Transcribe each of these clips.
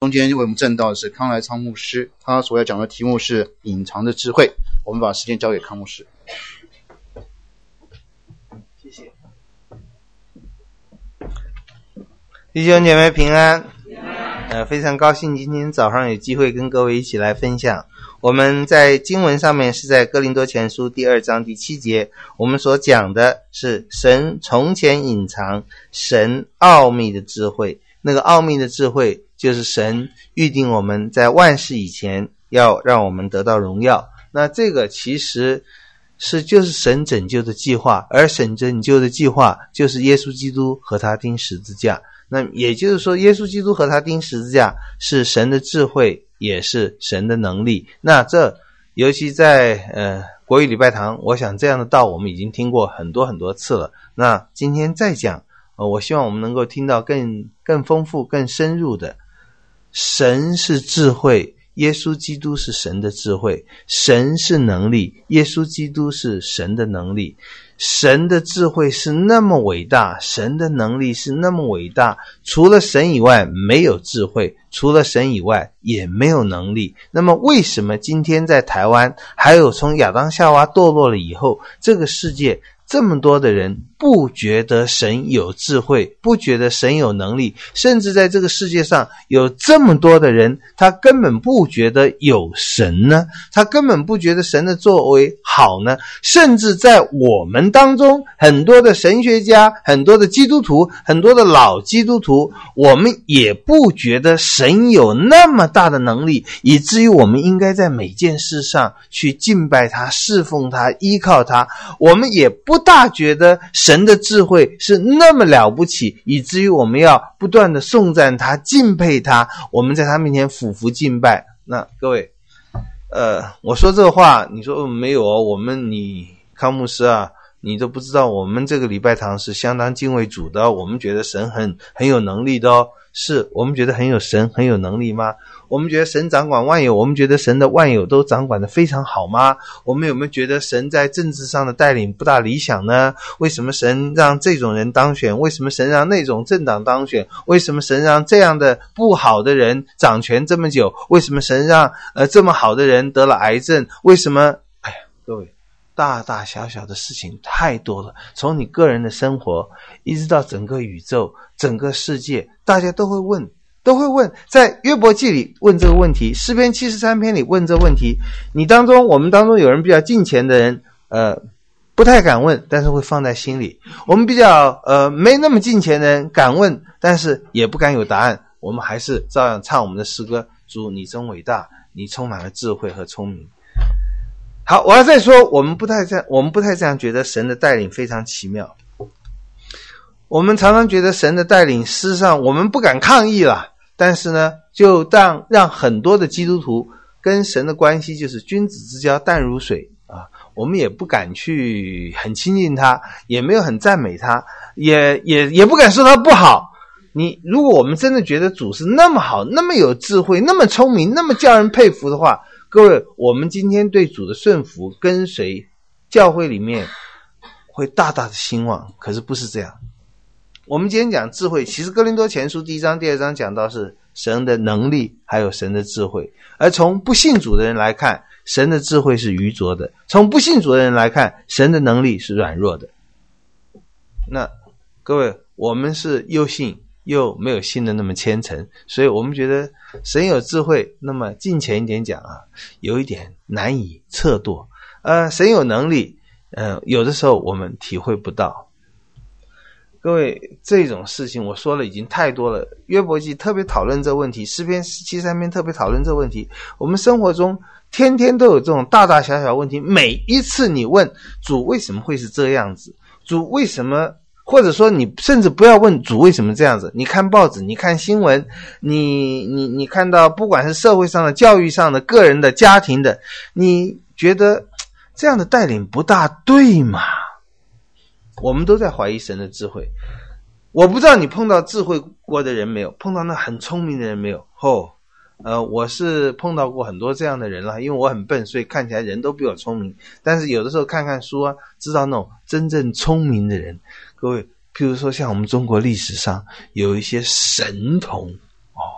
中间为我们证道的是康来昌牧师，他所要讲的题目是隐藏的智慧。我们把时间交给康牧师。 谢谢。弟兄姐妹平安。非常高兴今天早上有机会跟各位一起来分享。我们在经文上面是在哥林多前书第2章第7节，我们所讲的是神从前隐藏神奥秘的智慧。那个奥秘的智慧就是神预定我们在万事以前要让我们得到荣耀。那这个其实就是神拯救的计划，而神拯救的计划就是耶稣基督和他钉十字架。那也就是说，耶稣基督和他钉十字架是神的智慧，也是神的能力。那这尤其在国语礼拜堂，我想这样的道我们已经听过很多很多次了。那今天再讲，我希望我们能够听到更丰富更深入的。神是智慧，耶稣基督是神的智慧，神是能力，耶稣基督是神的能力。神的智慧是那么伟大，神的能力是那么伟大，除了神以外没有智慧，除了神以外也没有能力。那么为什么今天在台湾，还有从亚当夏娃堕落了以后，这个世界这么多的人不觉得神有智慧，不觉得神有能力，甚至在这个世界上有这么多的人，他根本不觉得有神呢，他根本不觉得神的作为好呢。甚至在我们当中，很多的神学家，很多的基督徒，很多的老基督徒，我们也不觉得神有那么大的能力，以至于我们应该在每件事上去敬拜他，侍奉他，依靠他。我们也不大觉得神的智慧是那么了不起，以至于我们要不断的颂赞他，敬佩他，我们在他面前俯伏敬拜。那各位我说这个话，你说没有哦，你康牧师啊，你都不知道我们这个礼拜堂是相当敬畏主的，我们觉得神很有能力的哦。是我们觉得神很有能力吗？我们觉得神掌管万有，我们觉得神的万有都掌管得非常好吗？我们有没有觉得神在政治上的带领不大理想呢？为什么神让这种人当选？为什么神让那种政党当选？为什么神让这样的不好的人掌权这么久？为什么神让这么好的人得了癌症？为什么？各位，大大小小的事情太多了，从你个人的生活一直到整个宇宙，整个世界，大家都会问，在约伯记里问这个问题，诗篇73篇里问这个问题。我们当中有人比较敬虔的人不太敢问，但是会放在心里。我们比较没那么敬虔的人敢问，但是也不敢有答案，我们还是照样唱我们的诗歌，主你真伟大，你充满了智慧和聪明。好，我要再说，我们不太这样觉得神的带领非常奇妙。我们常常觉得神的带领，事实上我们不敢抗议了，但是呢，就让很多的基督徒跟神的关系就是君子之交淡如水啊，我们也不敢去很亲近他，也没有很赞美他，也不敢说他不好。如果我们真的觉得主是那么好，那么有智慧，那么聪明，那么叫人佩服的话，各位，我们今天对主的顺服跟随，教会里面会大大的兴旺。可是不是这样。我们今天讲智慧，其实哥林多前书第1章第2章讲到是神的能力还有神的智慧，而从不信主的人来看，神的智慧是愚拙的，从不信主的人来看，神的能力是软弱的。那各位，我们是又信又没有信的那么虔诚，所以我们觉得神有智慧，那么近前一点讲有一点难以测度。神有能力，有的时候我们体会不到。各位，这种事情我说了已经太多了，约伯记特别讨论这个问题，诗篇73篇特别讨论这个问题。我们生活中天天都有这种大大小小问题，每一次你问主为什么会是这样子，主为什么，或者说你甚至不要问主为什么这样子，你看报纸，你看新闻，你看到不管是社会上的、教育上的、个人的、家庭的，你觉得这样的带领不大对吗？我们都在怀疑神的智慧。我不知道你碰到智慧过的人没有，碰到那很聪明的人没有。我是碰到过很多这样的人了，因为我很笨，所以看起来人都比我聪明。但是有的时候看看书啊，知道那种真正聪明的人。各位，譬如说像我们中国历史上有一些神童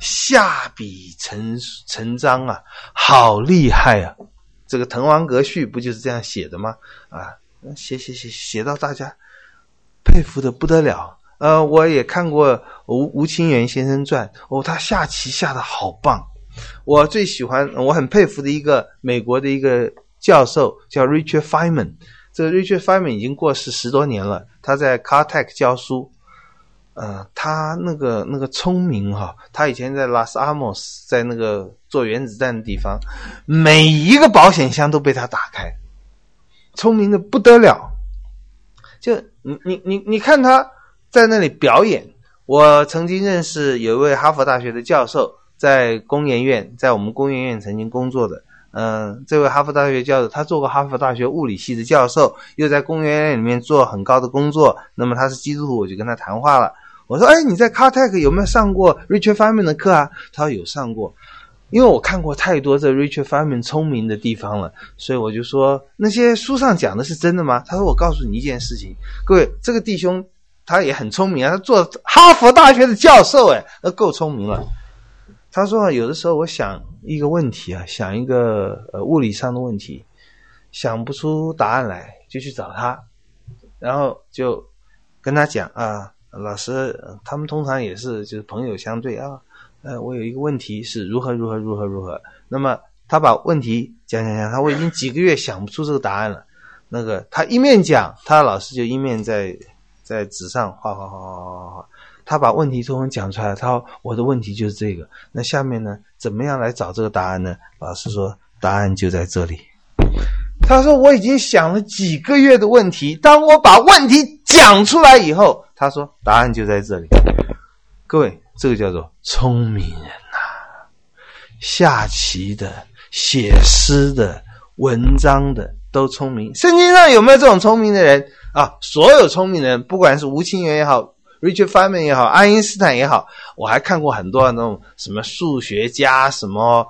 下笔成章啊，好厉害啊！这个《滕王阁序》不就是这样写的吗？啊，写到大家佩服的不得了。我也看过吴清源先生传，他下棋下得好棒。我最喜欢，我很佩服的一个美国的一个教授叫 Richard Feynman。这个 Richard Feynman 已经过世10多年了，他在 Caltech 教书。他那个聪明哈，他以前在 Los Alamos 在那个做原子弹的地方，每一个保险箱都被他打开，聪明的不得了。就你看他在那里表演。我曾经认识有一位哈佛大学的教授，在工研院，在我们工研院曾经工作的。这位哈佛大学教授，他做过哈佛大学物理系的教授，又在工研院里面做很高的工作。那么他是基督徒，我就跟他谈话了。我说，你在 Caltech 有没有上过 Richard Feynman 的课啊？他说有上过。因为我看过太多这 Richard Feynman 聪明的地方了，所以我就说，那些书上讲的是真的吗？他说，我告诉你一件事情，各位，这个弟兄他也很聪明啊，他做哈佛大学的教授，那够聪明了。他说，有的时候我想一个问题啊，想一个物理上的问题，想不出答案来，就去找他，然后就跟他讲啊，老师，他们通常也是就是朋友相对啊，我有一个问题是如何，那么他把问题讲，我已经几个月想不出这个答案了。那个他一面讲，他的老师就一面在纸上画，他把问题通通讲出来，他说我的问题就是这个，那下面呢怎么样来找这个答案呢？老师说答案就在这里。他说我已经想了几个月的问题，当我把问题讲出来以后，他说答案就在这里。各位，这个叫做聪明人啊，下棋的、写诗的、文章的都聪明。圣经上有没有这种聪明的人啊？所有聪明的人，不管是吴清源也好， Richard Feynman 也好，爱因斯坦也好，我还看过很多那种什么数学家，什么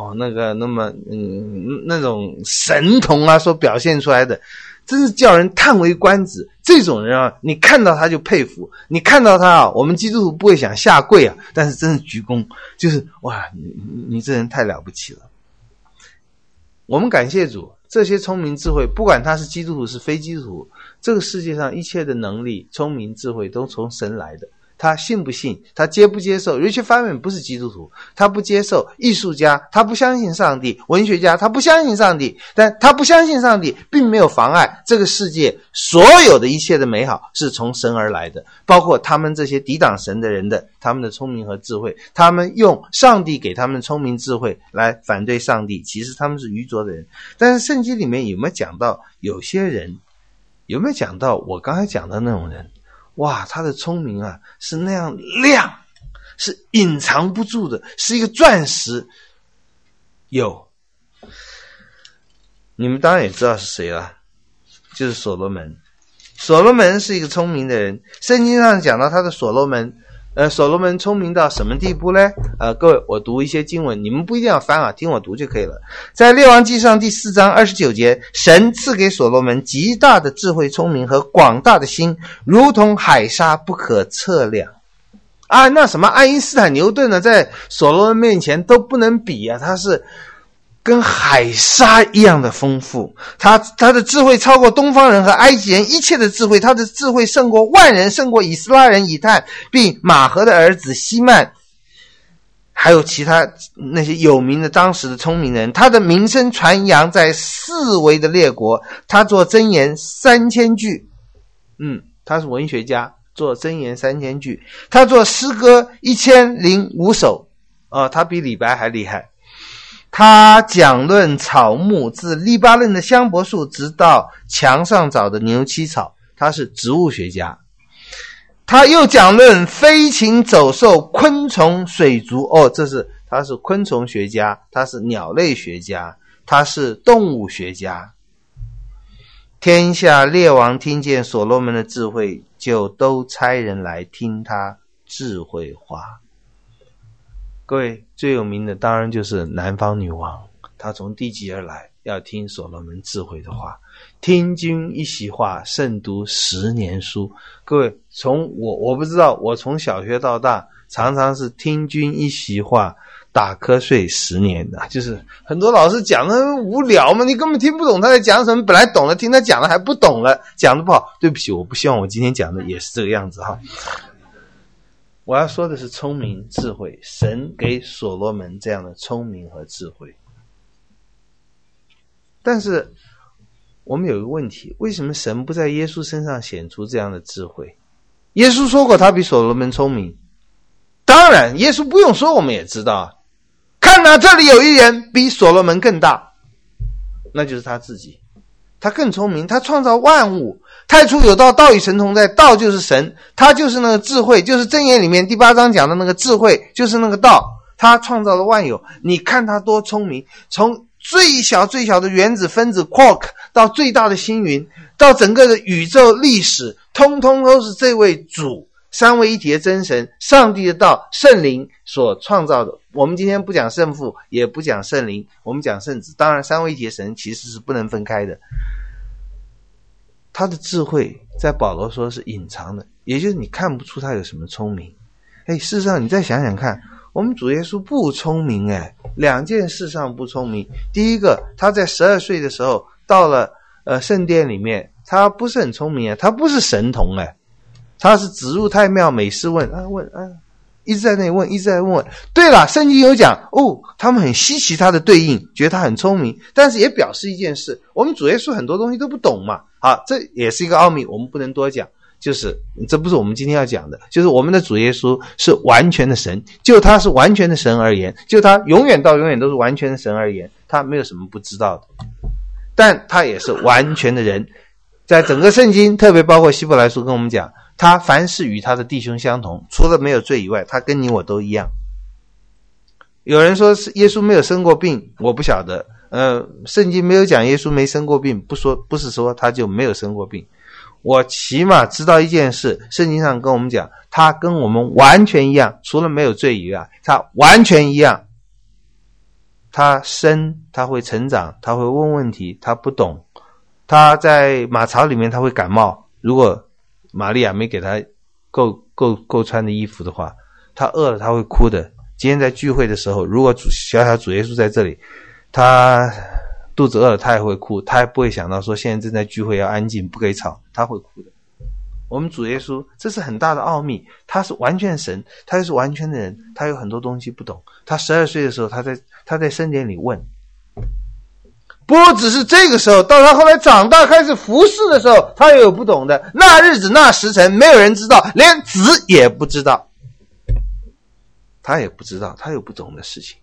那种神童啊所表现出来的，真是叫人叹为观止。这种人啊，你看到他就佩服，你看到他啊，我们基督徒不会想下跪啊，但是真是鞠躬，就是哇，你这人太了不起了。我们感谢主，这些聪明智慧，不管他是基督徒是非基督徒，这个世界上一切的能力、聪明智慧都从神来的。他信不信，他接不接受。 Richard Feynman 不是基督徒，他不接受。艺术家他不相信上帝，文学家他不相信上帝，但他不相信上帝并没有妨碍这个世界所有的一切的美好是从神而来的，包括他们这些抵挡神的人的他们的聪明和智慧，他们用上帝给他们的聪明智慧来反对上帝，其实他们是愚拙的人。但是圣经里面有没有讲到有些人，有没有讲到我刚才讲的那种人，哇，他的聪明啊是那样亮，是隐藏不住的，是一个钻石。有，你们当然也知道是谁了，就是所罗门。所罗门是一个聪明的人，圣经上讲到他的所罗门聪明到什么地步呢？各位，我读一些经文，你们不一定要翻啊，听我读就可以了。在列王记上第4章29节，神赐给所罗门极大的智慧、聪明和广大的心，如同海沙不可测量。啊，那什么爱因斯坦、牛顿呢，在所罗门面前都不能比啊，他是跟海沙一样的丰富，他的智慧超过东方人和埃及人一切的智慧，他的智慧胜过万人，胜过以斯拉人以探，并马和的儿子西曼，还有其他那些有名的当时的聪明人。他的名声传扬在四围的列国，他做箴言3000句，他是文学家，做箴言3000句，他做诗歌1005首，他比李白还厉害。他讲论草木，自黎巴嫩的香柏树直到墙上找的牛膝草，他是植物学家。他又讲论飞禽走兽、昆虫、水族，他是昆虫学家，他是鸟类学家，他是动物学家。天下列王听见所罗门的智慧，就都差人来听他智慧话。各位，最有名的当然就是南方女王，她从地极而来，要听所罗门智慧的话。听君一席话，胜读10年书。各位，从我不知道，我从小学到大常常是听君一席话，打瞌睡10年的。就是很多老师讲的无聊嘛，你根本听不懂他在讲什么，本来懂了，听他讲了还不懂了，讲的不好。对不起，我不希望我今天讲的也是这个样子哈。我要说的是聪明智慧，神给所罗门这样的聪明和智慧。但是我们有一个问题，为什么神不在耶稣身上显出这样的智慧？耶稣说过他比所罗门聪明，当然耶稣不用说我们也知道啊。看啊，这里有一人比所罗门更大，那就是他自己。他更聪明，他创造万物，太初有道，道与神同在，道就是神，他就是那个智慧，就是箴言里面第8章讲的那个智慧，就是那个道，他创造了万有。你看他多聪明，从最小的原子分子 quark 到最大的星云，到整个的宇宙历史，通通都是这位主三位一体的真神，上帝的道，圣灵所创造的。我们今天不讲圣父，也不讲圣灵，我们讲圣子。当然三位一体的神其实是不能分开的。他的智慧在保罗说是隐藏的，也就是你看不出他有什么聪明。事实上你再想想看，我们主耶稣不聪明2件事上不聪明。第一个，他在12岁的时候到了圣殿里面，他不是很聪明他不是神童他是指入太庙，每事问一直在那里问，一直在问。对了，圣经有讲他们很稀奇他的对应，觉得他很聪明，但是也表示一件事，我们主耶稣很多东西都不懂嘛。好，这也是一个奥秘，我们不能多讲。就是这不是我们今天要讲的，就是我们的主耶稣是完全的神，就他是完全的神而言，就他永远到永远都是完全的神而言，他没有什么不知道的，但他也是完全的人。在整个圣经，特别包括希伯来书跟我们讲，他凡事与他的弟兄相同，除了没有罪以外，他跟你我都一样。有人说耶稣没有生过病，我不晓得，圣经没有讲耶稣没生过病，不是说他就没有生过病。我起码知道一件事，圣经上跟我们讲，他跟我们完全一样，除了没有罪以外，他完全一样。他生，他会成长，他会问问题，他不懂。他在马槽里面他会感冒，如果玛利亚没给他够穿的衣服的话，他饿了他会哭的。今天在聚会的时候，如果小主耶稣在这里，他肚子饿了他也会哭，他也不会想到说现在正在聚会要安静不可以吵，他会哭的。我们主耶稣这是很大的奥秘，他是完全神，他是完全的人，他有很多东西不懂。他12岁的时候他在圣殿里问，不只是这个时候，到他后来长大开始服侍的时候，他也有不懂的。那日子那时辰没有人知道，连子也不知道，他也不知道，他有不懂的事情。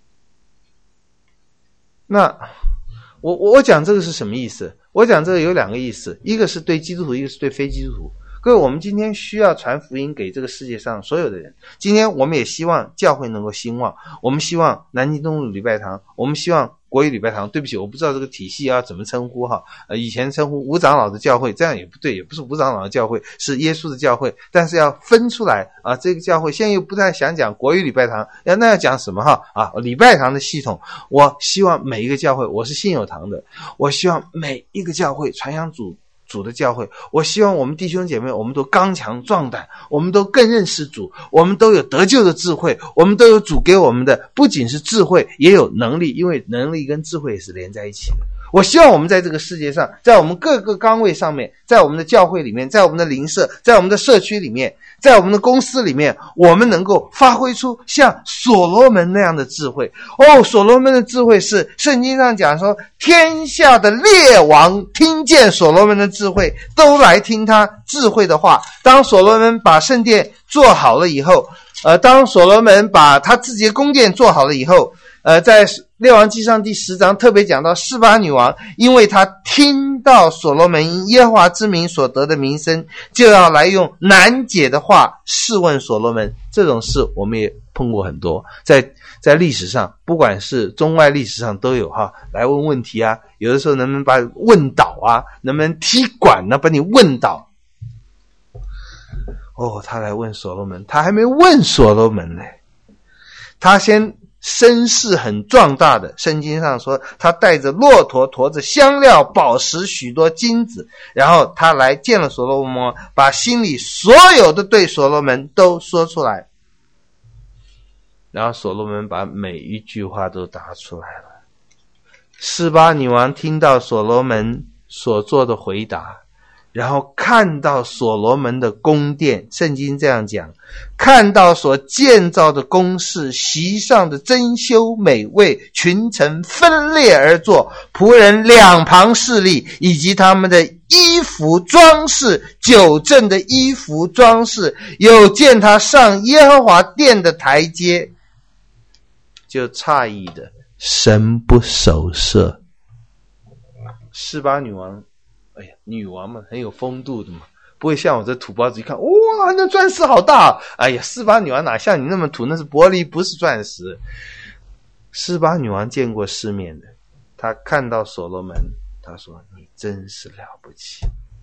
那我讲这个是什么意思？我讲这个有2个意思，一个是对基督徒，一个是对非基督徒。各位，我们今天需要传福音给这个世界上所有的人。今天我们也希望教会能够兴旺，我们希望南京东路礼拜堂，我们希望国语礼拜堂。对不起，我不知道这个体系要怎么称呼以前称呼无长老的教会，这样也不对，也不是无长老的教会，是耶稣的教会，但是要分出来这个教会现在又不太想讲国语礼拜堂，那要讲什么礼拜堂的系统。我希望每一个教会，我是信友堂的，我希望每一个教会传扬主的教会，我希望我们弟兄姐妹我们都刚强壮胆，我们都更认识主，我们都有得救的智慧，我们都有主给我们的不仅是智慧也有能力，因为能力跟智慧也是连在一起的。我希望我们在这个世界上，在我们各个岗位上面，在我们的教会里面，在我们的邻舍，在我们的社区里面，在我们的公司里面，我们能够发挥出像所罗门那样的智慧。所罗门的智慧是圣经上讲说，天下的列王听见所罗门的智慧，都来听他智慧的话。当所罗门把圣殿做好了以后，当所罗门把他自己的宫殿做好了以后，在列王纪上第10章特别讲到示巴女王，因为她听到所罗门因耶和华之名所得的名声，就要来用难解的话试问所罗门。这种事我们也碰过很多，在历史上，不管是中外历史上都有来问问题有的时候能不能把问倒能不能踢馆把你问倒。他来问所罗门，他还没问所罗门呢，他先声势很壮大的，圣经上说他带着骆驼，驮着香料、宝石、许多金子，然后他来见了所罗门，把心里所有的对所罗门都说出来。 然后所罗门把每一句话都答出来了。示巴女王听到所罗门所做的回答，然后看到所罗门的宫殿，圣经这样讲，看到所建造的宫室，席上的珍馐美味，群臣分列而坐，仆人两旁侍立，以及他们的衣服装饰，酒政的衣服装饰，有见他上耶和华殿的台阶，就诧异的神不守舍。示巴女王，哎呀，女王嘛，很有风度的嘛，不会像我这土包子一看，哇，那钻石好大！哎呀，示巴女王哪像你那么土，那是玻璃，不是钻石。示巴女王见过世面的，她看到所罗门，她说：“你真是了不起。”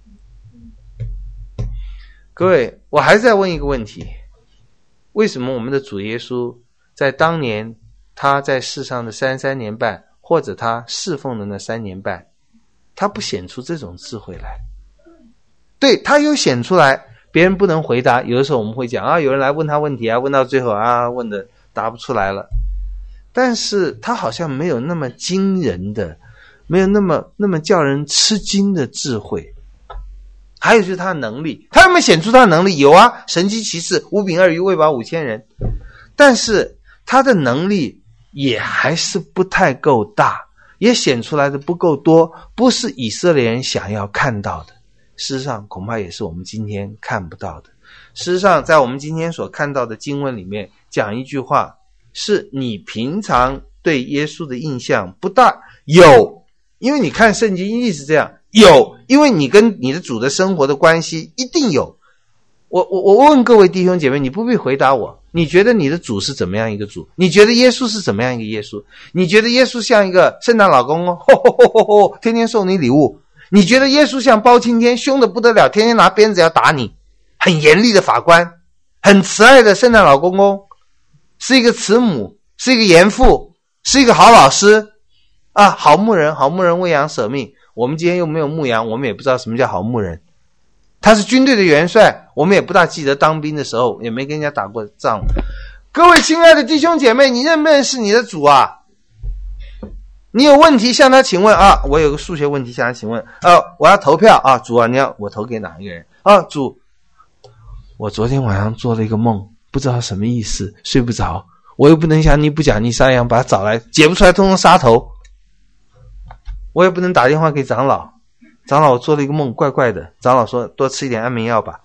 各位，我还是再问一个问题：为什么我们的主耶稣在当年他在世上的33年半，或者他侍奉的那3年半，他不显出这种智慧来？对，他有显出来，别人不能回答。有的时候我们会讲啊，有人来问他问题啊，问到最后啊，问的答不出来了。但是他好像没有那么惊人的，没有那么叫人吃惊的智慧。还有就是他的能力，他有没有显出他的能力？有啊，神迹奇事，5饼2鱼喂饱5000人。但是他的能力也还是不太够大，也显出来的不够多，不是以色列人想要看到的。事实上恐怕也是我们今天看不到的。事实上在我们今天所看到的经文里面讲一句话，是你平常对耶稣的印象不大，有，因为你看圣经一直这样，有，因为你跟你的主的生活的关系一定有。我问各位弟兄姐妹，你不必回答我，你觉得你的主是怎么样一个主？你觉得耶稣是怎么样一个耶稣？你觉得耶稣像一个圣诞老公公，天天送你礼物？你觉得耶稣像包青天，凶得不得了，天天拿鞭子要打你，很严厉的法官，很慈爱的圣诞老公公，是一个慈母，是一个严父，是一个好老师啊，好牧人，好牧人为羊舍命。我们今天又没有牧羊，我们也不知道什么叫好牧人。他是军队的元帅，我们也不大记得当兵的时候，也没跟人家打过仗。各位亲爱的弟兄姐妹，你认不认识你的主啊？你有问题向他请问啊，我有个数学问题向他请问我要投票啊，主啊，你要我投给哪一个人啊？主，我昨天晚上做了一个梦，不知道什么意思，睡不着，我又不能像尼布甲尼撒一样把他找来，解不出来通通杀头，我也不能打电话给长老，长老我做了一个梦怪怪的，长老说多吃一点安眠药吧。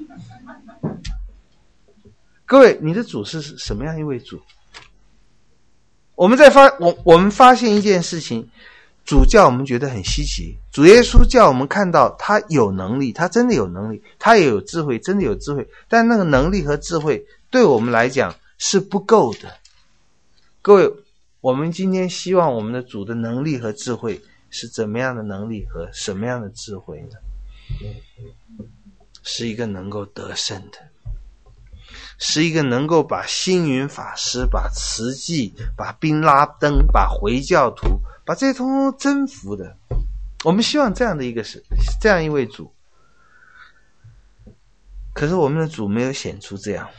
各位，你的主是什么样一位主？我们发现一件事情，主叫我们觉得很稀奇，主耶稣叫我们看到他有能力，他真的有能力，他也有智慧，真的有智慧，但那个能力和智慧对我们来讲是不够的。各位，我们今天希望我们的主的能力和智慧是怎么样的能力和什么样的智慧呢？是一个能够得胜的，是一个能够把星云法师、把慈济、把宾拉登、把回教徒，把这些通通征服的。我们希望这样一位主。可是我们的主没有显出这样。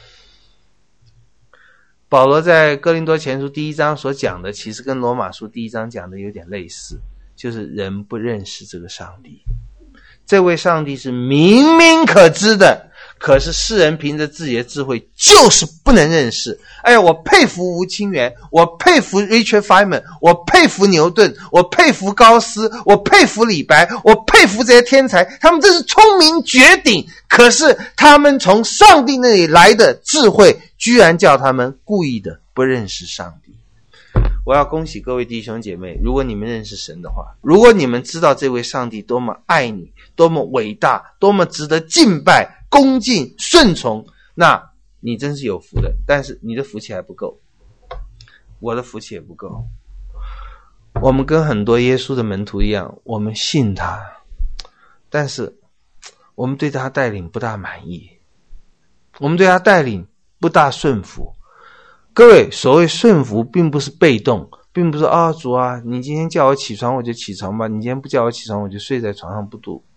保罗在哥林多前书1章所讲的，其实跟罗马书1章讲的有点类似，就是人不认识这个上帝。这位上帝是明明可知的，可是世人凭着自己的智慧就是不能认识。哎呀，我佩服吴清源，我佩服 Richard Feynman， 我佩服牛顿，我佩服高斯，我佩服李白，我佩服这些天才，他们真是聪明绝顶，可是他们从上帝那里来的智慧居然叫他们故意的不认识上帝。我要恭喜各位弟兄姐妹，如果你们认识神的话，如果你们知道这位上帝多么爱你，多么伟大，多么值得敬拜、恭敬、顺从，那你真是有福的。但是你的福气还不够，我的福气也不够。我们跟很多耶稣的门徒一样，我们信他，但是我们对他带领不大满意，我们对他带领不大顺服。各位，所谓顺服并不是被动，并不是主啊，你今天叫我起床我就起床吧，你今天不叫我起床我就睡在床上不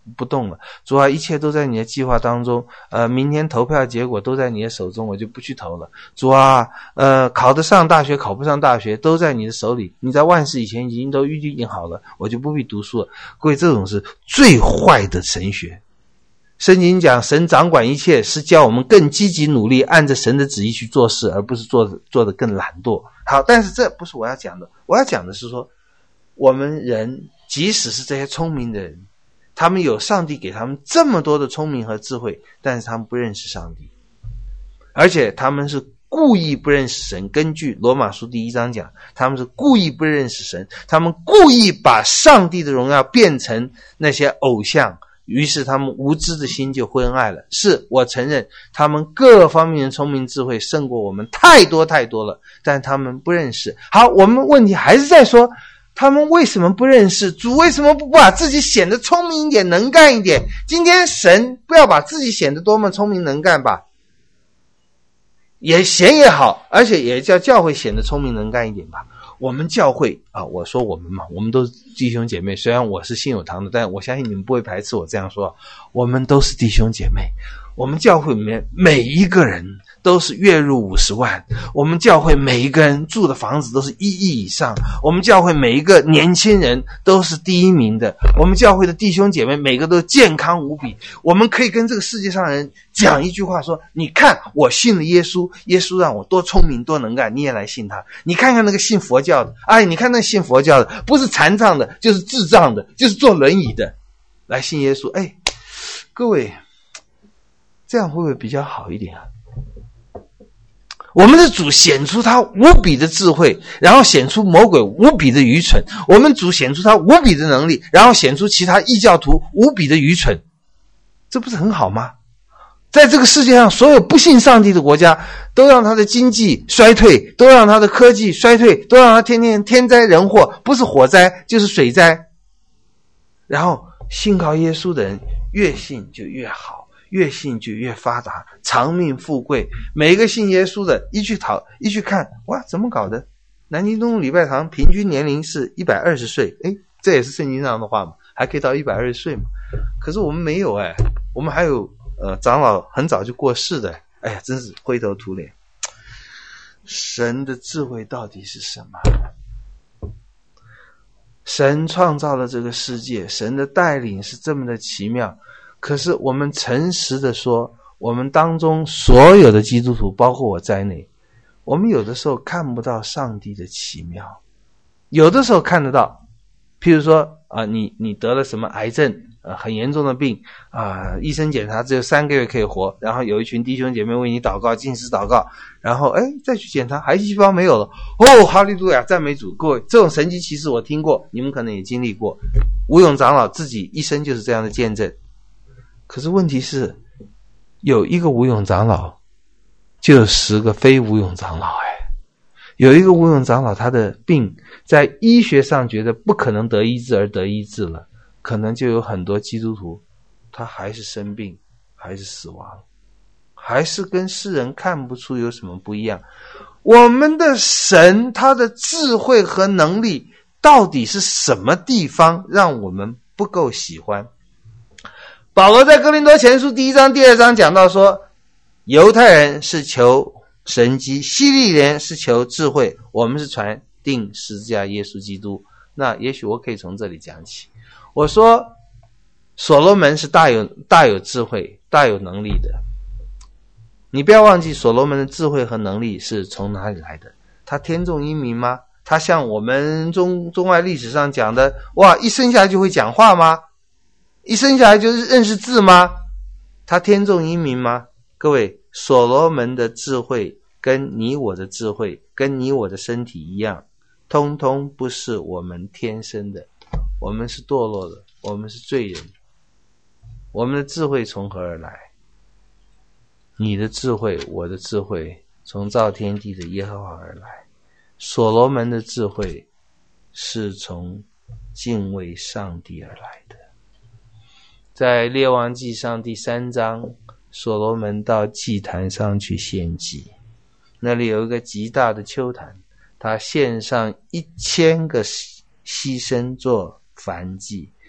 不动了。主啊，一切都在你的计划当中，明天投票结果都在你的手中，我就不去投了。主啊，考得上大学考不上大学都在你的手里，你在万事以前已经都预定好了，我就不必读书了。各位，这种是最坏的神学。圣经讲神掌管一切，是叫我们更积极努力按着神的旨意去做事，而不是做得更懒惰。好，但是这不是我要讲的，我要讲的是说，我们人即使是这些聪明的人，他们有上帝给他们这么多的聪明和智慧，但是他们不认识上帝，而且他们是故意不认识神。根据罗马书第1章讲，他们是故意不认识神，他们故意把上帝的荣耀变成那些偶像，于是他们无知的心就昏暗了。是，我承认他们各方面的聪明智慧胜过我们太多太多了，但他们不认识。好，我们问题还是在说他们为什么不认识？主为什么不把自己显得聪明一点能干一点？今天神不要把自己显得多么聪明能干吧，也显也好，而且也叫教会显得聪明能干一点吧。我们教会啊，我说我们嘛，我们都是弟兄姐妹，虽然我是信友堂的，但我相信你们不会排斥我这样说，我们都是弟兄姐妹。我们教会里面每一个人都是月入50万，我们教会每一个人住的房子都是1亿以上，我们教会每一个年轻人都是第1名的，我们教会的弟兄姐妹每个都健康无比。我们可以跟这个世界上人讲一句话说，你看我信了耶稣，耶稣让我多聪明多能干，你也来信他。你看看那个信佛教的，哎，你看那个信佛教的不是残障的就是智障的，就是坐轮椅的，来信耶稣。哎，各位这样会不会比较好一点啊？我们的主显出他无比的智慧，然后显出魔鬼无比的愚蠢。我们主显出他无比的能力，然后显出其他异教徒无比的愚蠢。这不是很好吗？在这个世界上，所有不信上帝的国家都让他的经济衰退，都让他的科技衰退，都让他天天天灾人祸，不是火灾就是水灾。然后信靠耶稣的人越信就越好，越信就越发达，长命富贵。每一个信耶稣的一去看，哇，怎么搞的？南京东路礼拜堂平均年龄是120岁，这也是圣经上的话嘛，还可以到120岁嘛。可是我们没有我们还有长老很早就过世的，哎呀，真是灰头土脸。神的智慧到底是什么？神创造了这个世界，神的带领是这么的奇妙。可是我们诚实的说，我们当中所有的基督徒，包括我在内，我们有的时候看不到上帝的奇妙，有的时候看得到。譬如说你得了什么癌症，很严重的病医生检查只有3个月可以活，然后有一群弟兄姐妹为你祷告，禁食祷告，然后再去检查癌细胞没有了，哈利路亚，赞美主。各位，这种神迹奇事我听过，你们可能也经历过。吴永长老自己一生就是这样的见证。可是问题是，有一个吴永长老就有10个非吴永长老。有一个吴永长老，他的病在医学上觉得不可能得医治而得医治了，可能就有很多基督徒他还是生病，还是死亡，还是跟世人看不出有什么不一样。我们的神他的智慧和能力到底是什么地方让我们不够喜欢？保罗在哥林多前书第1章第2章讲到说，犹太人是求神迹，希利人是求智慧，我们是传定十字架耶稣基督。那也许我可以从这里讲起。我说所罗门是大有智慧大有能力的，你不要忘记所罗门的智慧和能力是从哪里来的。他天纵英明吗？他像我们中外历史上讲的，哇，一生下来就会讲话吗？一生下来就认识字吗？他天纵英明吗？各位，所罗门的智慧跟你我的智慧跟你我的身体一样，通通不是我们天生的，我们是堕落的，我们是罪人。我们的智慧从何而来？你的智慧我的智慧从造天地的耶和华而来。所罗门的智慧是从敬畏上帝而来的。在列王纪上第3章，所罗门到祭坛上去献祭，那里有一个极大的丘坛，他献上1000个牺牲做燔祭。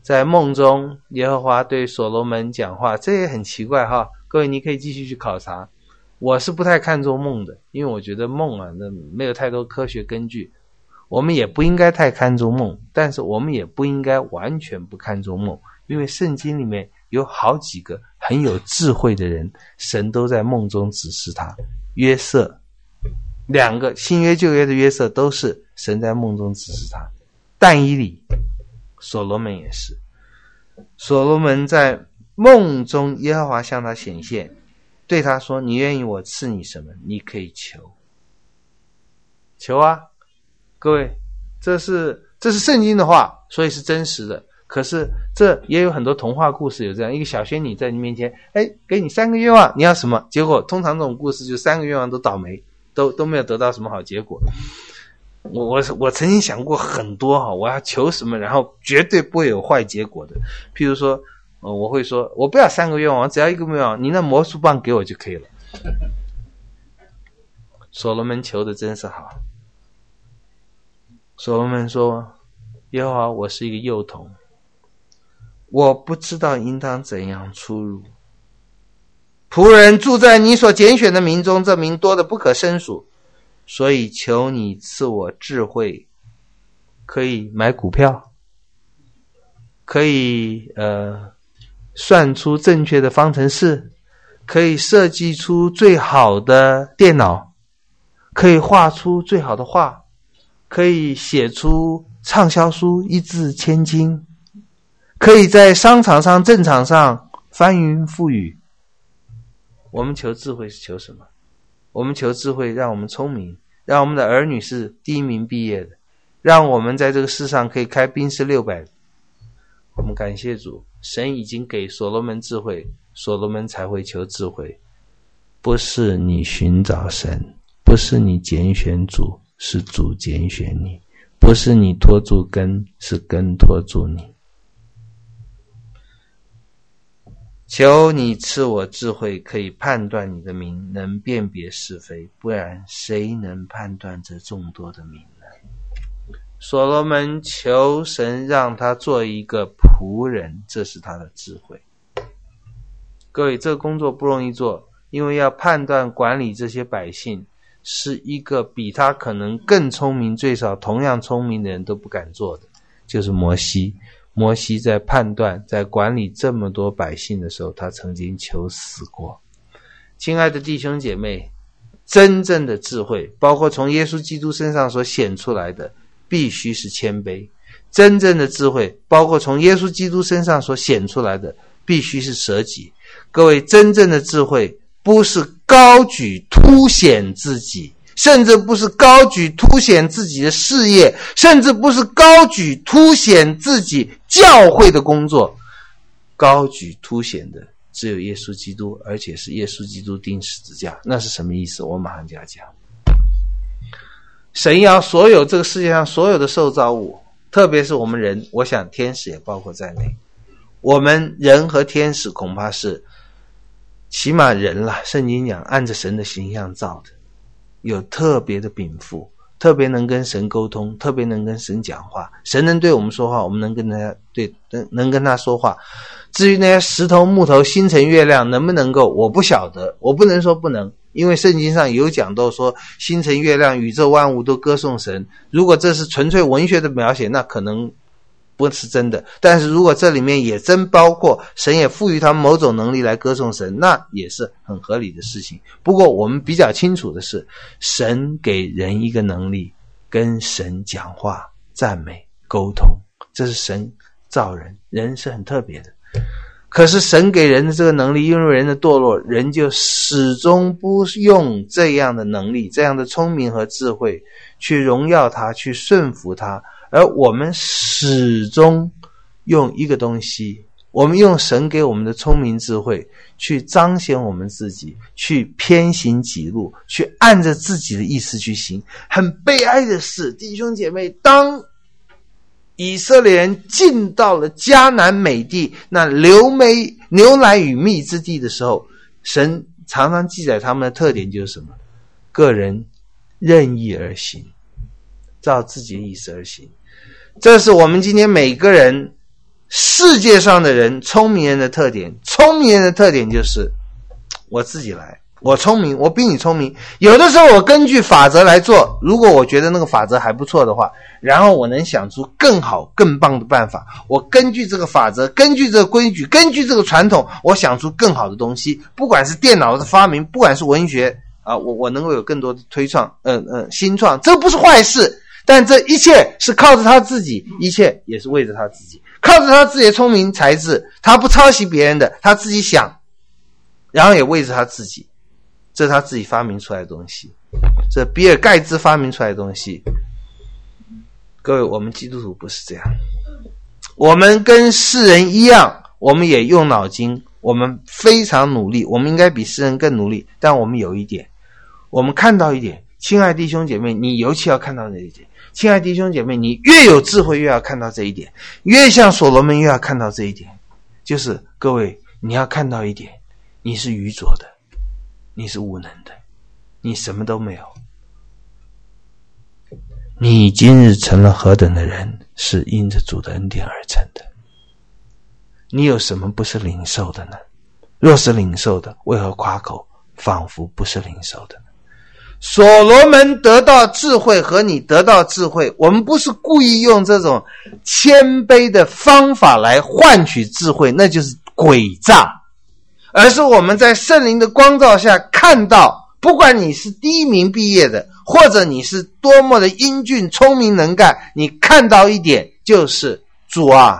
在梦中耶和华对所罗门讲话，这也很奇怪哈。各位你可以继续去考察，我是不太看重梦的，因为我觉得梦啊，那没有太多科学根据，我们也不应该太看重梦，但是我们也不应该完全不看重梦，因为圣经里面有好几个很有智慧的人，神都在梦中指示他。约瑟，两个新约旧约的约瑟都是神在梦中指示他。但以理，所罗门也是。所罗门在梦中，耶和华向他显现，对他说，你愿意我赐你什么，你可以求。求啊，各位，这是圣经的话，所以是真实的。可是这也有很多童话故事有这样，一个小仙女在你面前，给你3个愿望，你要什么？结果通常这种故事就3个愿望都倒霉，都没有得到什么好结果。我曾经想过很多哈，我要求什么，然后绝对不会有坏结果的。譬如说，我会说，我不要3个愿望，我只要1个愿望，你那魔术棒给我就可以了。所罗门求的真是好。所罗门说，耶和华，我是一个幼童，我不知道应当怎样出入。仆人住在你所拣选的民中，这民多得不可胜数，所以求你赐我智慧，可以买股票，可以算出正确的方程式，可以设计出最好的电脑，可以画出最好的画，可以写出畅销书1字千金，可以在商场上政场上翻云覆雨。我们求智慧是求什么？我们求智慧让我们聪明，让我们的儿女是第1名毕业的，让我们在这个世上可以开宾士600。我们感谢主，神已经给所罗门智慧，所罗门才会求智慧。不是你寻找神，不是你拣选主，是主拣选你，不是你拖住根，是根拖住你。求你赐我智慧，可以判断你的名，能辨别是非，不然谁能判断这众多的名呢？所罗门求神让他做一个仆人，这是他的智慧。各位，这个工作不容易做，因为要判断管理这些百姓，是一个比他可能更聪明，最少同样聪明的人都不敢做的，就是摩西。摩西在判断，在管理这么多百姓的时候，他曾经求死过。亲爱的弟兄姐妹，真正的智慧，包括从耶稣基督身上所显出来的，必须是谦卑。真正的智慧，包括从耶稣基督身上所显出来的，必须是舍己。各位，真正的智慧不是高举凸显自己，甚至不是高举凸显自己的事业，甚至不是高举凸显自己教会的工作，高举凸显的只有耶稣基督，而且是耶稣基督钉十字架。那是什么意思？我马上就要讲。神要所有这个世界上所有的受造物，特别是我们人，我想天使也包括在内，我们人和天使恐怕是起码人啦，圣经讲按着神的形象造的，有特别的禀赋，特别能跟神沟通，特别能跟神讲话。神能对我们说话，我们能跟他说话。至于那些石头、木头、星辰、月亮能不能够，我不晓得，我不能说不能，因为圣经上有讲到说星辰、月亮、宇宙万物都歌颂神。如果这是纯粹文学的描写，那可能不是真的，但是如果这里面也真包括神也赋予他们某种能力来歌颂神，那也是很合理的事情。不过我们比较清楚的是，神给人一个能力，跟神讲话、赞美、沟通，这是神造人，人是很特别的。可是神给人的这个能力，因为人的堕落，人就始终不用这样的能力，这样的聪明和智慧去荣耀他，去顺服他。而我们始终用一个东西，我们用神给我们的聪明智慧去彰显我们自己，去偏行己路，去按着自己的意思去行。很悲哀的是，弟兄姐妹，当以色列人进到了迦南美地，那流奶与蜜之地的时候，神常常记载他们的特点就是什么？个人任意而行，照自己的意思而行。这是我们今天每个人世界上的人，聪明人的特点就是我自己来，我聪明，我比你聪明。有的时候我根据法则来做，如果我觉得那个法则还不错的话，然后我能想出更好更棒的办法，我根据这个法则，根据这个规矩，根据这个传统，我想出更好的东西。不管是电脑的发明，不管是文学啊，我能够有更多的推创新创，这不是坏事，但这一切是靠着他自己，一切也是为着他自己，靠着他自己的聪明才智，他不抄袭别人的，他自己想，然后也为着他自己，这是他自己发明出来的东西，这比尔盖茨发明出来的东西。各位，我们基督徒不是这样，我们跟世人一样，我们也用脑筋，我们非常努力，我们应该比世人更努力，但我们有一点，我们看到一点，亲爱弟兄姐妹，你尤其要看到这一点，亲爱弟兄姐妹，你越有智慧越要看到这一点，越像所罗门越要看到这一点，就是各位，你要看到一点，你是愚拙的，你是无能的，你什么都没有。你今日成了何等的人，是因着主的恩典而成的。你有什么不是领受的呢？若是领受的，为何夸口，仿佛不是领受的？所罗门得到智慧和你得到智慧，我们不是故意用这种谦卑的方法来换取智慧，那就是诡诈，而是我们在圣灵的光照下看到，不管你是第一名毕业的，或者你是多么的英俊聪明能干，你看到一点，就是主啊，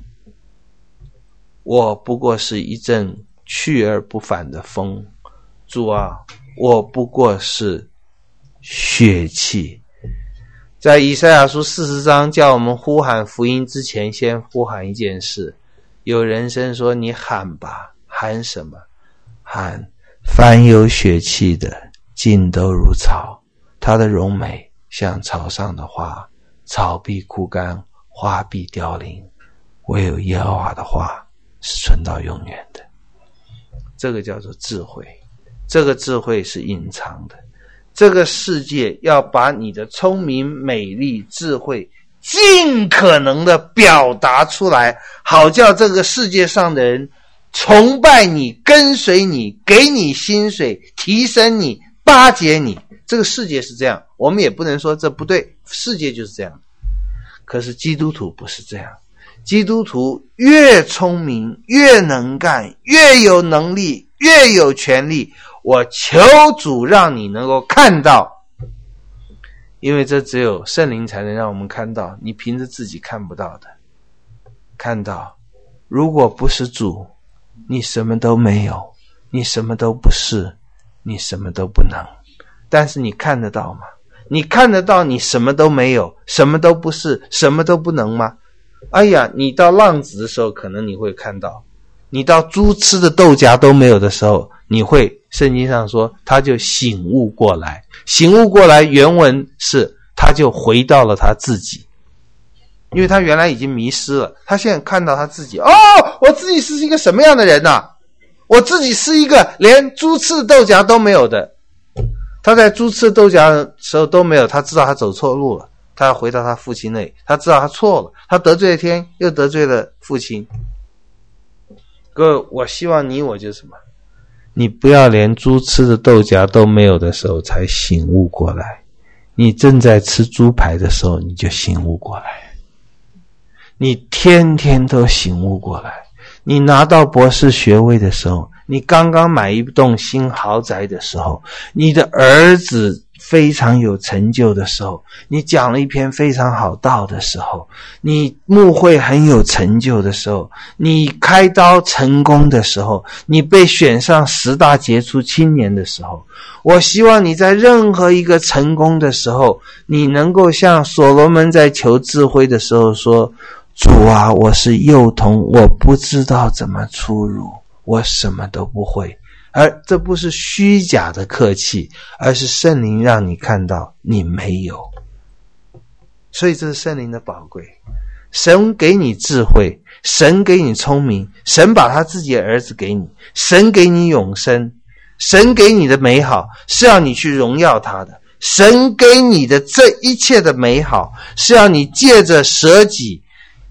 我不过是一阵去而不返的风，主啊，我不过是血气。在以赛亚书40章叫我们呼喊福音之前，先呼喊一件事。有人声说，你喊吧，喊什么？喊凡有血气的尽都如草，它的荣美像草上的花，草必枯干，花必凋零，唯有耶和华的话是存到永远的。这个叫做智慧，这个智慧是隐藏的。这个世界要把你的聪明、美丽、智慧尽可能的表达出来，好叫这个世界上的人崇拜你，跟随你，给你薪水，提升你，巴结你。这个世界是这样，我们也不能说这不对，世界就是这样。可是基督徒不是这样，基督徒越聪明，越能干，越有能力，越有权利，我求主让你能够看到，因为这只有圣灵才能让我们看到，你凭着自己看不到的。看到，如果不是主，你什么都没有，你什么都不是，你什么都不能。但是你看得到吗？你看得到你什么都没有，什么都不是，什么都不能吗？哎呀，你到浪子的时候可能你会看到，你到猪吃的豆荚都没有的时候，你会，圣经上说他就醒悟过来。醒悟过来原文是他就回到了他自己，因为他原来已经迷失了，他现在看到他自己，我自己是一个什么样的人啊？我自己是一个连猪吃的豆荚都没有的。他在猪吃的豆荚的时候都没有，他知道他走错路了，他要回到他父亲那里，他知道他错了，他得罪了天，又得罪了父亲。各位，我希望你我就是什么？你不要连猪吃的豆荚都没有的时候才醒悟过来，你正在吃猪排的时候你就醒悟过来，你天天都醒悟过来。你拿到博士学位的时候，你刚刚买一栋新豪宅的时候，你的儿子非常有成就的时候，你讲了一篇非常好道的时候，你牧会很有成就的时候，你开刀成功的时候，你被选上10大杰出青年的时候，我希望你在任何一个成功的时候，你能够像所罗门在求智慧的时候说，主啊，我是幼童，我不知道怎么出入，我什么都不会。而这不是虚假的客气，而是圣灵让你看到你没有。所以这是圣灵的宝贵。神给你智慧，神给你聪明，神把他自己的儿子给你，神给你永生，神给你的美好是要你去荣耀他的。神给你的这一切的美好是要你借着舍己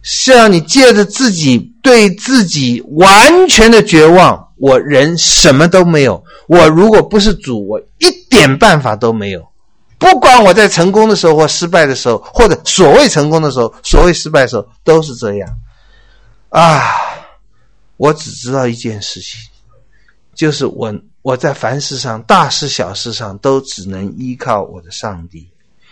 是要你借着自己对自己完全的绝望，我人什么都没有，我如果不是主，我一点办法都没有。不管我在成功的时候或失败的时候，或者所谓成功的时候，所谓失败的时候，都是这样啊。我只知道一件事情，就是我在凡事上，大事小事上，都只能依靠我的上帝。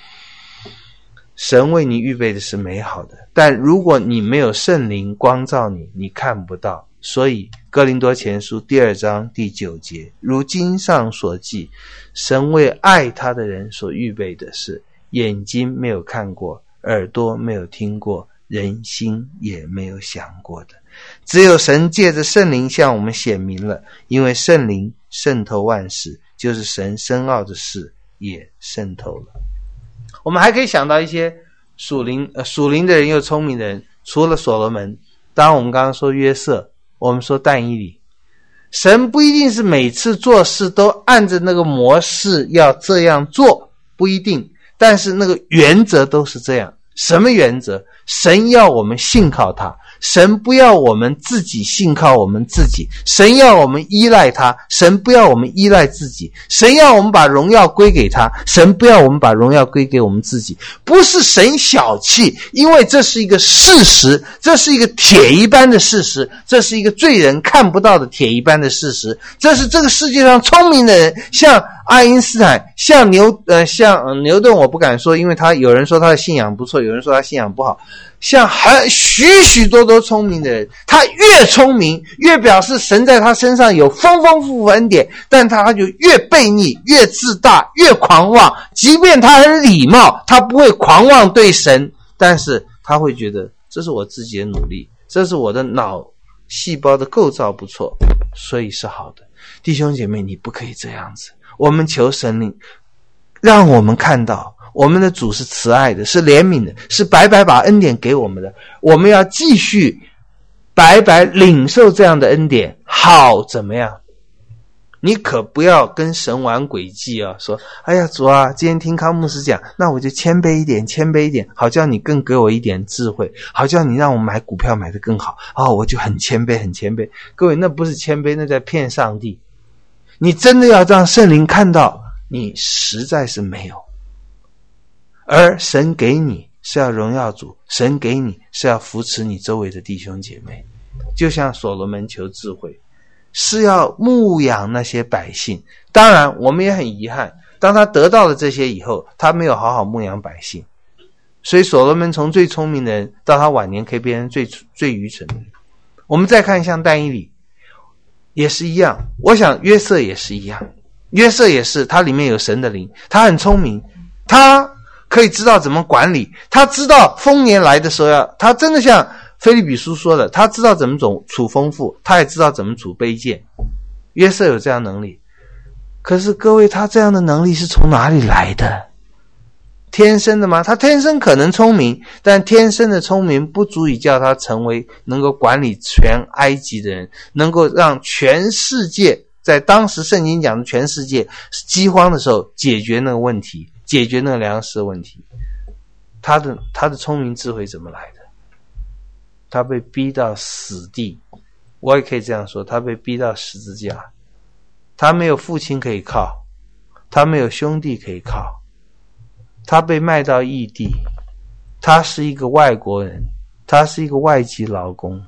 神为你预备的是美好的，但如果你没有圣灵光照你，你看不到。所以哥林多前书2章第9节，如经上所记，神为爱他的人所预备的是眼睛没有看过，耳朵没有听过，人心也没有想过的。只有神借着圣灵向我们显明了，因为圣灵渗透万事，就是神深奥的事也渗透了。我们还可以想到一些属灵的人又聪明的人，除了所罗门，当然我们刚刚说约瑟，我们说但以理。神不一定是每次做事都按着那个模式要这样做，不一定，但是那个原则都是这样。什么原则？神要我们信靠他，神不要我们自己信靠我们自己，神要我们依赖他，神不要我们依赖自己，神要我们把荣耀归给他，神不要我们把荣耀归给我们自己。不是神小气，因为这是一个事实，这是一个铁一般的事实，这是一个罪人看不到的铁一般的事实，这是这个世界上聪明的人，像爱因斯坦，像牛顿，我不敢说，因为有人说他的信仰不错，有人说他信仰不好。像许许多多聪明的人，他越聪明，越表示神在他身上有丰丰富富恩典，但他就越悖逆，越自大，越狂妄。即便他很礼貌，他不会狂妄对神，但是他会觉得这是我自己的努力，这是我的脑细胞的构造不错，所以是好的。弟兄姐妹，你不可以这样子。我们求神灵让我们看到我们的主是慈爱的，是怜悯的，是白白把恩典给我们的。我们要继续白白领受这样的恩典，好怎么样？你可不要跟神玩诡计啊，说哎呀主啊，今天听康牧师讲，那我就谦卑一点，好叫你更给我一点智慧，好叫你让我买股票买得更好，我就很谦卑。各位，那不是谦卑，那在骗上帝。你真的要让圣灵看到你实在是没有，而神给你是要荣耀主，神给你是要扶持你周围的弟兄姐妹。就像所罗门求智慧，是要牧养那些百姓。当然我们也很遗憾，当他得到了这些以后，他没有好好牧养百姓。所以所罗门从最聪明的人到他晚年可以变成最愚蠢的人。我们再看像但以理也是一样，我想约瑟也是一样，约瑟也是，他里面有神的灵，他很聪明，他可以知道怎么管理，他知道丰年来的时候他真的像腓立比书说的，他知道怎么处丰富，他也知道怎么处卑贱。约瑟有这样能力，可是各位，他这样的能力是从哪里来的？天生的吗？他天生可能聪明，但天生的聪明不足以叫他成为能够管理全埃及的人，能够让全世界，在当时圣经讲的全世界饥荒的时候解决那个问题，解决那个粮食的问题。他的聪明智慧怎么来的？他被逼到死地，我也可以这样说，他被逼到十字架。他没有父亲可以靠，他没有兄弟可以靠，他被卖到异地，他是一个外国人，他是一个外籍劳工，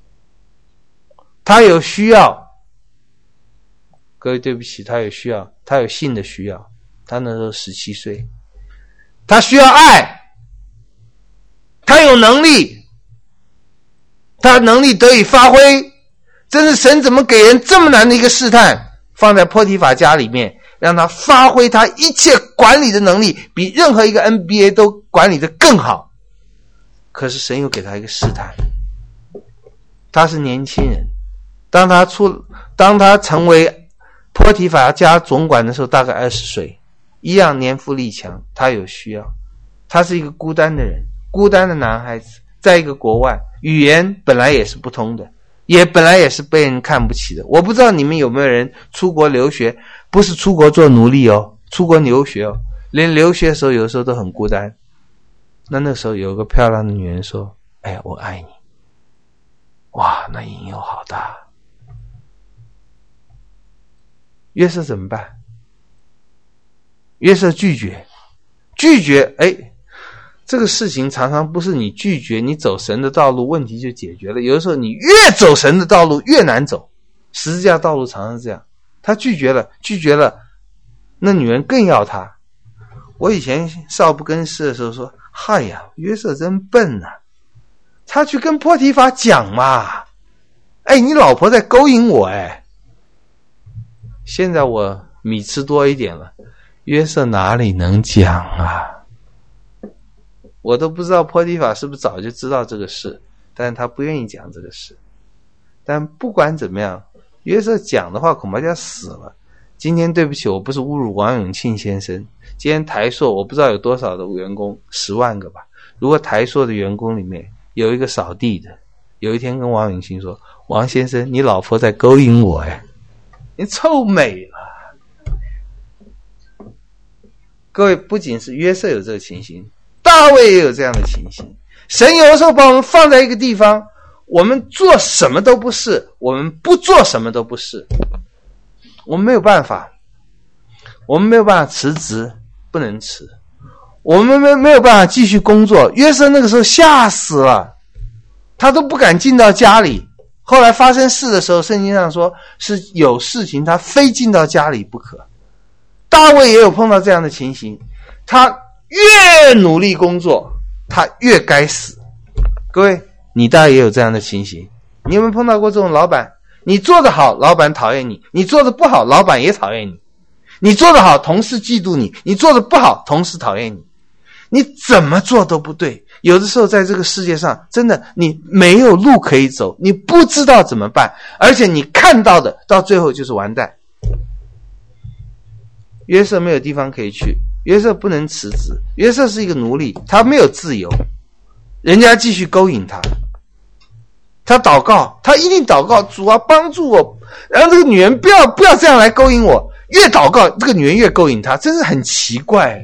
他有需要，各位对不起，他有需要，他有性的需要，他那时候17岁，他需要爱，他有能力，他能力得以发挥。真是神怎么给人这么难的一个试探，放在波提法家里面，让他发挥他一切管理的能力，比任何一个 NBA 都管理得更好。可是神又给他一个试探，他是年轻人，当他成为波提法家总管的时候，大概20岁，一样年富力强，他有需要，他是一个孤单的人，孤单的男孩子，在一个国外，语言本来也是不通的，也本来也是被人看不起的。我不知道你们有没有人出国留学，不是出国做奴隶哦，出国留学连留学的时候有时候都很孤单。那时候有个漂亮的女人说， 哎，我爱你。哇，那引诱好大。约瑟怎么办？约瑟拒绝，哎，这个事情常常不是你拒绝，你走神的道路，问题就解决了。有的时候你越走神的道路越难走，十字架道路常常是这样。他拒绝了，那女人更要他。我以前少不更事的时候说，嗨呀，约瑟真笨啊，他去跟波提乏讲嘛，哎，你老婆在勾引我哎。现在我米吃多一点了，约瑟哪里能讲啊？我都不知道波提乏是不是早就知道这个事，但是他不愿意讲这个事。但不管怎么样，约瑟讲的话恐怕就要死了。今天对不起，我不是侮辱王永庆先生。今天台塑我不知道有多少的员工，10万个吧。如果台塑的员工里面有一个扫地的，有一天跟王永庆说，王先生，你老婆在勾引我哎，你臭美了。各位，不仅是约瑟有这个情形，大卫也有这样的情形。神有的时候把我们放在一个地方，我们做什么都不是，我们不做什么都不是，我们没有办法，我们没有办法辞职，不能辞，我们没有办法继续工作。约瑟那个时候吓死了，他都不敢进到家里。后来发生事的时候，圣经上说是有事情他非进到家里不可。大卫也有碰到这样的情形，他越努力工作，他越该死。各位，你大概也有这样的情形，你有没有碰到过这种老板？你做得好，老板讨厌你；你做得不好，老板也讨厌你。你做得好，同事嫉妒你；你做得不好，同事讨厌你。你怎么做都不对。有的时候在这个世界上，真的你没有路可以走，你不知道怎么办，而且你看到的到最后就是完蛋。约瑟没有地方可以去，约瑟不能辞职，约瑟是一个奴隶，他没有自由，人家继续勾引他。他祷告，他一定祷告，主啊，帮助我，让这个女人不要这样来勾引我。越祷告，这个女人越勾引他，真是很奇怪。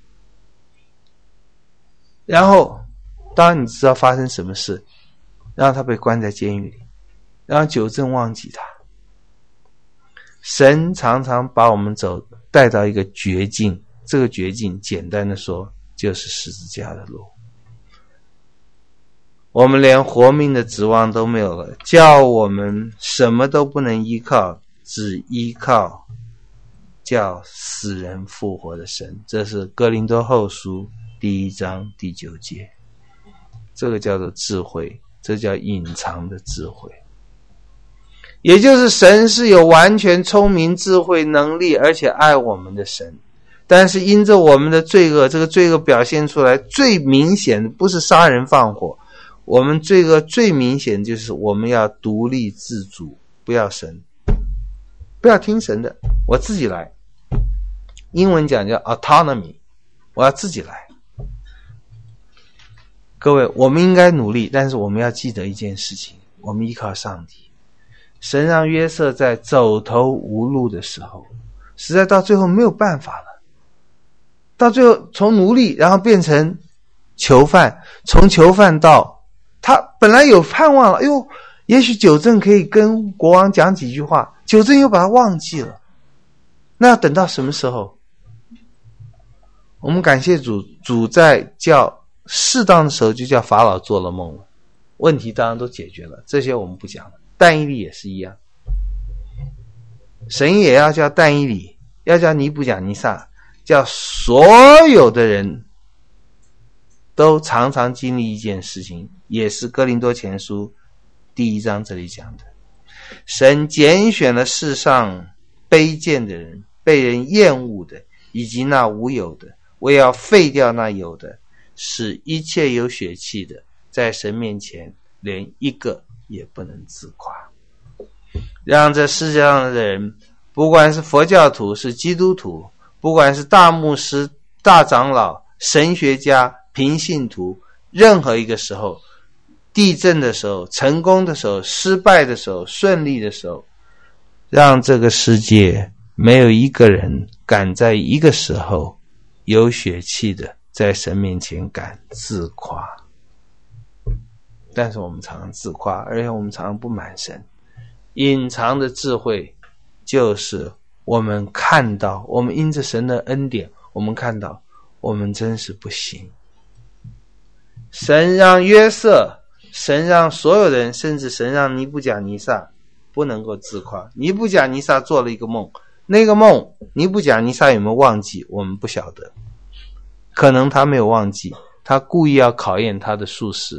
然后当然你知道发生什么事，让他被关在监狱里，让九正忘记他。神常常把我们带到一个绝境，这个绝境简单的说就是十字架的路。我们连活命的指望都没有了，叫我们什么都不能依靠，只依靠叫死人复活的神。这是哥林多后书1章第9节。这个叫做智慧，这叫隐藏的智慧。也就是神是有完全聪明、智慧、能力，而且爱我们的神。但是因着我们的罪恶，这个罪恶表现出来最明显的不是杀人放火，我们罪恶最明显就是我们要独立自主，不要神，不要听神的，我自己来。英文讲叫 autonomy， 我要自己来。各位，我们应该努力，但是我们要记得一件事情，我们依靠上帝。神让约瑟在走投无路的时候，实在到最后没有办法了，到最后从奴隶然后变成囚犯，从囚犯到他本来有盼望了，也许九正可以跟国王讲几句话，九正又把他忘记了。那要等到什么时候？我们感谢主，主在叫适当的时候就叫法老做了梦了，问题当然都解决了，这些我们不讲了。但以理也是一样，神也要叫但以理，要叫尼布甲尼撒，叫所有的人都常常经历一件事情，也是哥林多前书1章这里讲的。神拣选了世上卑贱的人，被人厌恶的，以及那无有的，为要废掉那有的，使一切有血气的在神面前连一个也不能自夸。让这世界上的人，不管是佛教徒是基督徒，不管是大牧师、大长老、神学家、平信徒，任何一个时候，地震的时候、成功的时候、失败的时候、顺利的时候，让这个世界没有一个人敢在一个时候有血气的在神面前敢自夸。 但是我们常常自夸，而且我们常常不满神。隐藏的智慧就是我们看到，我们因着神的恩典，我们看到我们真是不行。神让约瑟，神让所有人，甚至神让尼布甲尼撒不能够自夸。尼布甲尼撒做了一个梦，那个梦尼布甲尼撒有没有忘记我们不晓得，可能他没有忘记，他故意要考验他的术士。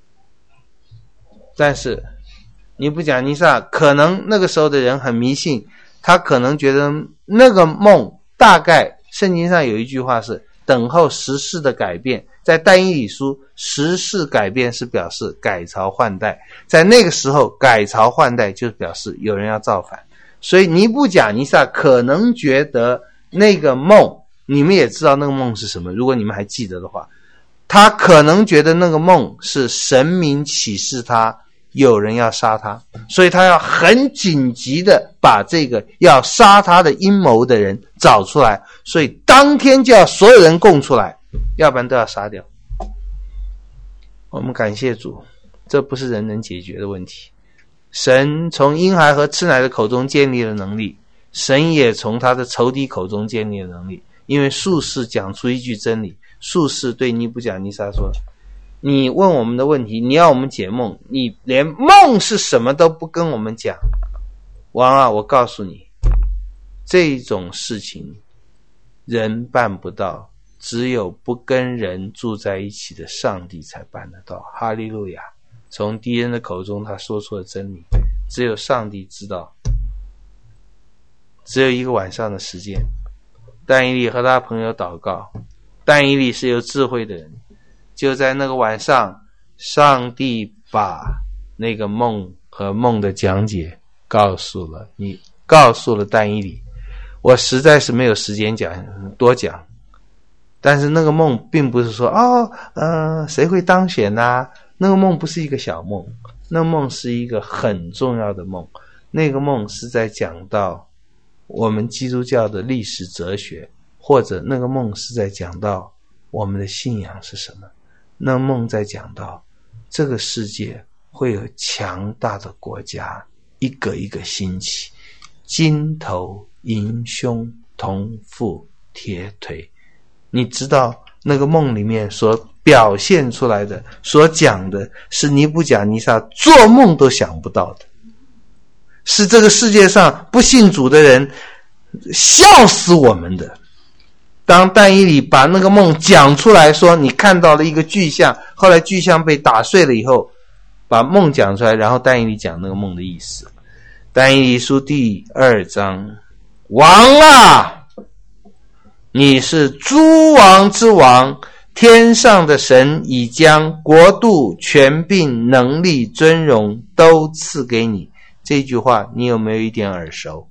但是尼布甲尼撒可能那个时候的人很迷信，他可能觉得那个梦大概圣经上有一句话是等候时势的改变，在但以理书时势改变是表示改朝换代，在那个时候改朝换代就表示有人要造反。所以尼布甲尼撒可能觉得那个梦，你们也知道那个梦是什么，如果你们还记得的话，他可能觉得那个梦是神明启示他有人要杀他，所以他要很紧急的把这个要杀他的阴谋的人找出来，所以当天就要所有人供出来，要不然都要杀掉。我们感谢主，这不是人能解决的问题。神从婴孩和吃奶的口中建立了能力，神也从他的仇敌口中建立了能力。因为术士讲出一句真理，术士对尼布甲尼撒说，你问我们的问题，你要我们解梦，你连梦是什么都不跟我们讲，王啊，我告诉你，这种事情人办不到，只有不跟人住在一起的上帝才办得到。哈利路亚！从敌人的口中他说出了真理，只有上帝知道。只有一个晚上的时间，但以理和他朋友祷告，但以理是有智慧的人，就在那个晚上，上帝把那个梦和梦的讲解告诉了但以理。我实在是没有时间多讲，但是那个梦并不是说谁会当选啊，那个梦不是一个小梦，那个梦是一个很重要的梦。那个梦是在讲到我们基督教的历史哲学，或者那个梦是在讲到我们的信仰是什么。那个梦在讲到这个世界会有强大的国家一个一个兴起，金头银胸铜腹铁腿。你知道那个梦里面所表现出来的，所讲的是尼布甲尼撒做梦都想不到的，是这个世界上不信主的人笑死我们的。当但以理把那个梦讲出来，说你看到了一个巨象，后来巨象被打碎了以后，把梦讲出来，然后但以理讲那个梦的意思。但以理书第2章，王啊，你是诸王之王，天上的神已将国度、权柄、能力、尊荣都赐给你。这句话你有没有一点耳熟？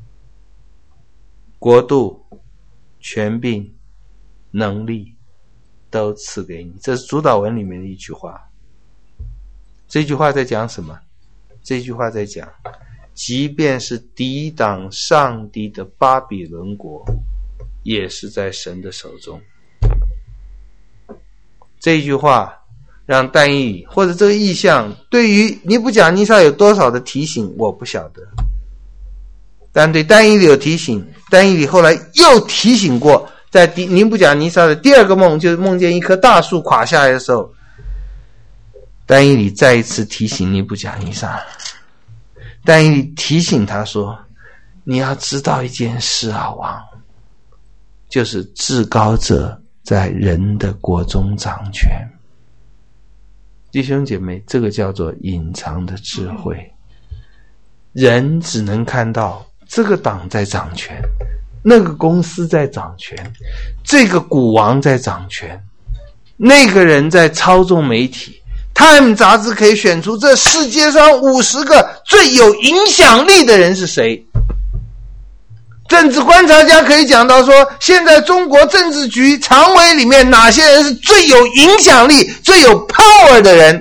国度、权柄、能力都赐给你，这是主祷文里面的一句话。这句话在讲什么？这句话在讲，即便是抵挡上帝的巴比伦国，也是在神的手中。这句话让但以理，或者这个意象对于尼布甲尼撒有多少的提醒我不晓得，但对但以理有提醒。但以理后来又提醒过，在尼布甲尼撒的第2个梦，就是梦见一棵大树垮下来的时候，但以理再一次提醒尼布甲尼撒。但以理提醒他说，你要知道一件事啊，王，就是至高者在人的国中掌权。弟兄姐妹，这个叫做隐藏的智慧。人只能看到这个党在掌权，那个公司在掌权，这个股王在掌权，那个人在操纵媒体。Time 杂志可以选出这世界上50个最有影响力的人是谁。政治观察家可以讲到说，现在中国政治局常委里面哪些人是最有影响力、最有 power 的人。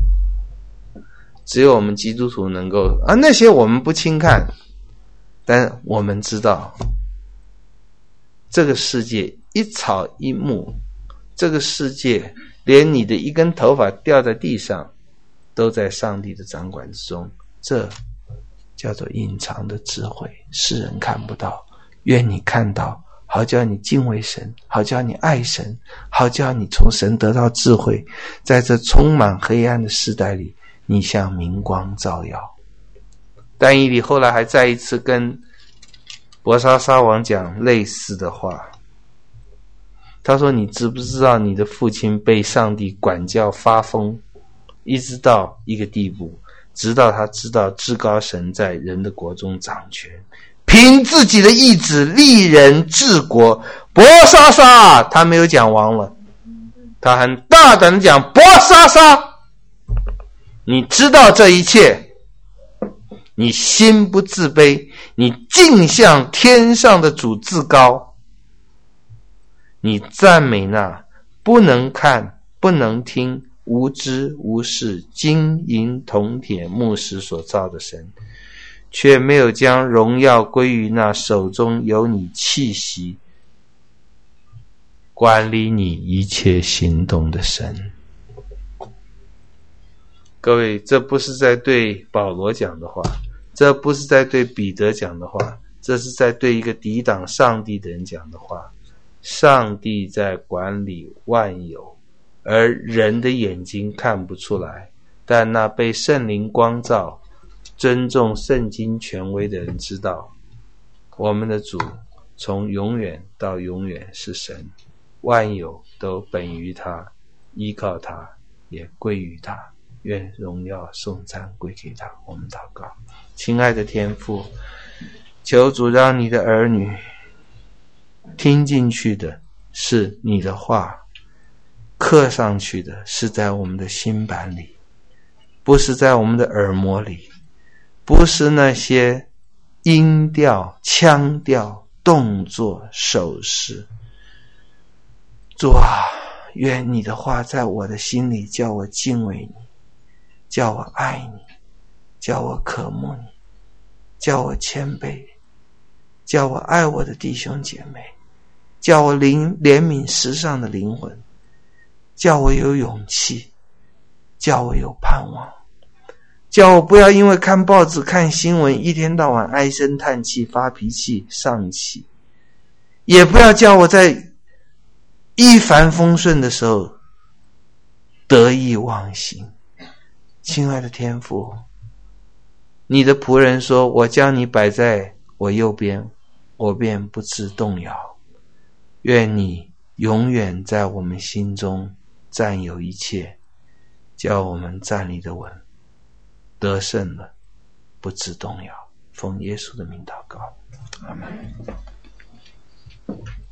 只有我们基督徒能够那些我们不轻看，但我们知道这个世界一草一木，这个世界连你的一根头发掉在地上都在上帝的掌管之中。这叫做隐藏的智慧，世人看不到，愿你看到，好叫你敬畏神，好叫你爱神，好叫你从神得到智慧，在这充满黑暗的时代里，你像明光照耀。但以理后来还再一次跟伯沙撒王讲类似的话，他说，你知不知道你的父亲被上帝管教发疯，一直到一个地步，直到他知道至高神在人的国中掌权，凭自己的意志立人治国。伯沙撒，他没有讲王了，他很大胆的讲，伯沙撒，你知道这一切，你心不自卑，你敬向天上的主至高，你赞美那不能看不能听无知无识金银铜铁木石所造的神，却没有将荣耀归于那手中有你气息管理你一切行动的神。各位，这不是在对保罗讲的话，这不是在对彼得讲的话，这是在对一个抵挡上帝的人讲的话。上帝在管理万有，而人的眼睛看不出来，但那被圣灵光照尊重圣经权威的人知道，我们的主从永远到永远是神，万有都本于他，依靠他，也归于他，愿荣耀颂赞归给他。我们祷告。亲爱的天父，求主让你的儿女听进去的是你的话，刻上去的是在我们的心版里，不是在我们的耳膜里，不是那些音调、腔调、动作、手势。主啊，愿你的话在我的心里，叫我敬畏你，叫我爱你，叫我渴慕你，叫我谦卑，叫我爱我的弟兄姐妹，叫我怜悯世上的灵魂，叫我有勇气，叫我有盼望，叫我不要因为看报纸看新闻一天到晚唉声叹气发脾气丧气，也不要叫我在一帆风顺的时候得意忘形。亲爱的天父，你的仆人说，我将你摆在我右边，我便不致动摇。愿你永远在我们心中占有一切，叫我们站立得稳，得胜了，不致动摇。奉耶稣的名祷告，阿们。